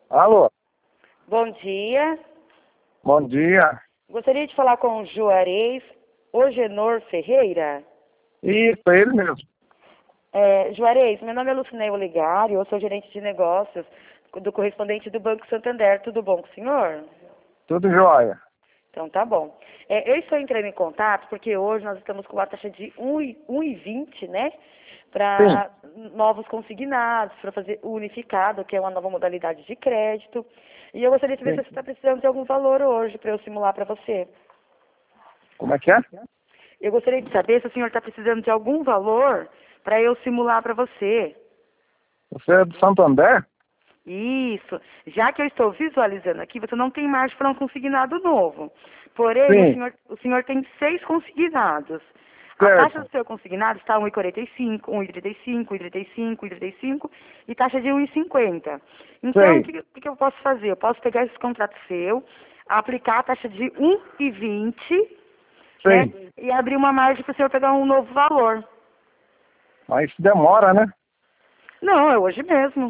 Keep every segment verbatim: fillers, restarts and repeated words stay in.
Alô, Bom dia. bom dia. Gostaria de falar com o Juarez Ogenor Ferreira. Isso, é ele mesmo. É, Juarez, meu nome é Lucinei Olegário, eu sou gerente de negócios do correspondente do Banco Santander. Tudo bom com o senhor? Tudo jóia. Então tá bom. É, eu estou entrando em contato porque hoje nós estamos com uma taxa de um e vinte, né? Sim. Para novos consignados, para fazer o unificado, que é uma nova modalidade de crédito. E eu gostaria de saber Sim. se você está precisando de algum valor hoje para eu simular para você. Como é que é? Eu gostaria de saber se o senhor está precisando de algum valor para eu simular para você. Você é do Santander? Isso. Já que eu estou visualizando aqui, você não tem margem para um consignado novo. Porém, o Sim, senhor, o senhor tem seis consignados. A taxa certo. do seu consignado está um e quarenta e cinco, um e trinta e cinco, um e trinta e cinco, um e trinta e cinco e taxa de um e cinquenta. Então, o Sei, que, o que eu posso fazer? Eu posso pegar esse contrato seu, aplicar a taxa de um e vinte, né? sei. E abrir uma margem para o senhor pegar um novo valor. Mas demora, né? Não, é hoje mesmo.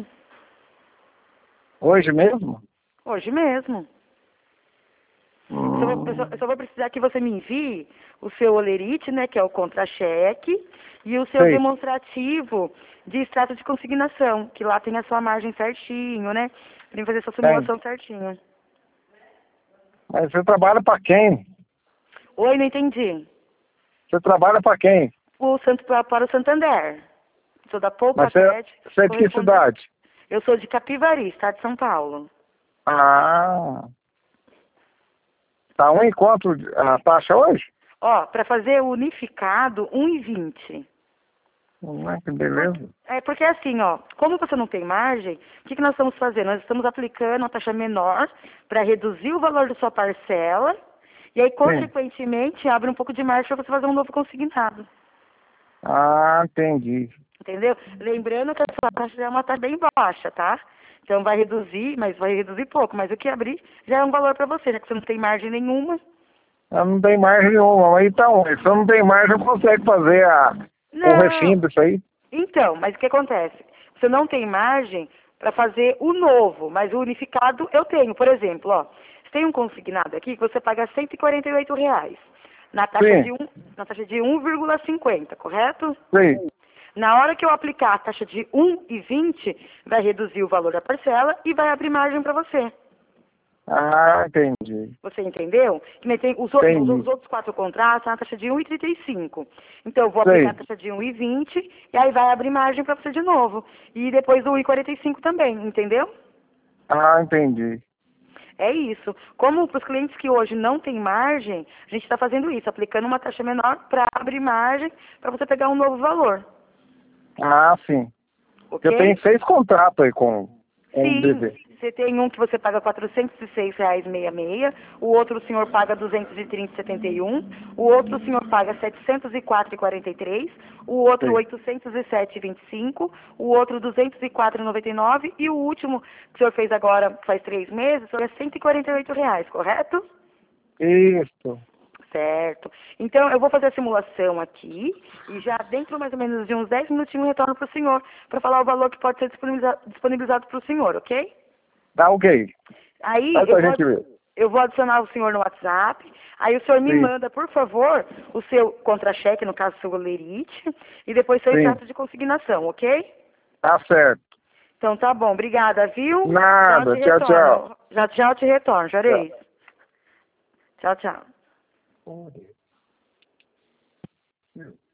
Hoje mesmo? Hoje mesmo. Eu só, vou, eu, só, Hum, eu só vou precisar que você me envie o seu olerite, né, que é o contra-cheque, e o seu sei. demonstrativo de extrato de consignação, que lá tem a sua margem certinho, né? Pra mim fazer sua Tem. simulação certinho. Mas você trabalha para quem? Oi, não entendi. Você trabalha para quem? O Santo, para para o Santander. Sou da Poupa Mas você, Crédito, você é de que correspondente. cidade? Eu sou de Capivari, estado de São Paulo. Ah, tá um encontro a taxa hoje? Ó, para fazer o unificado, um e vinte. Hum, é que Porque, beleza. é porque assim, ó, como você não tem margem, o que, que nós estamos fazendo? Nós estamos aplicando uma taxa menor para reduzir o valor da sua parcela e aí, Sim. consequentemente, abre um pouco de margem para você fazer um novo consignado. Ah, entendi. Entendeu? Lembrando que a sua taxa já é uma taxa bem baixa, tá? Então vai reduzir, mas vai reduzir pouco. Mas o que abrir já é um valor para você, já que você não tem margem nenhuma. Eu não tem margem nenhuma, mas então, se eu não tem margem, não consegue fazer a, o Não. refim disso aí? Então, mas o que acontece? Você não tem margem para fazer o novo, mas o unificado eu tenho. Por exemplo, ó, você tem um consignado aqui que você paga cento e quarenta e oito reais na taxa Sim, de um, na taxa de um vírgula cinquenta, correto? sim. Na hora que eu aplicar a taxa de um e vinte, vai reduzir o valor da parcela e vai abrir margem para você. Ah, entendi. Você entendeu? Que nem tem os, o- os- os Entendi. outros quatro contratos na taxa de um e trinta e cinco. Então, eu vou aplicar a Sei. taxa de um e vinte e aí vai abrir margem para você de novo. E depois o um e quarenta e cinco também, entendeu? Ah, entendi. É isso. Como para os clientes que hoje não tem margem, a gente está fazendo isso, aplicando uma taxa menor para abrir margem para você pegar um novo valor. Ah, sim. Eu Ok? tenho seis contratos aí com, com o Sim, B V. você tem um que você paga quatrocentos e seis reais e sessenta e seis, o outro o senhor paga duzentos e trinta e setenta e um, o outro o senhor paga setecentos e quatro e quarenta e três, o outro Sei. oitocentos e sete e vinte e cinco, o outro duzentos e quatro e noventa e nove e o último que o senhor fez agora faz três meses, é cento e quarenta e oito reais, correto? Isso. Certo. Então, eu vou fazer a simulação aqui e já dentro mais ou menos de uns dez minutinhos eu retorno para o senhor para falar o valor que pode ser disponibiliza- disponibilizado para o senhor, ok? Tá ok. Aí Vai eu pra vou, gente ver. eu vou adicionar o senhor no WhatsApp. Aí o senhor me Sim, manda, por favor, o seu contra-cheque, no caso, seu goleirite, e depois seu sim. extrato de consignação, ok? Tá certo. Então tá bom, obrigada, viu? Já eu Nada. te Tchau, tchau. retorno. Já, já eu te retorno, Jarei. Tchau. Tchau, tchau.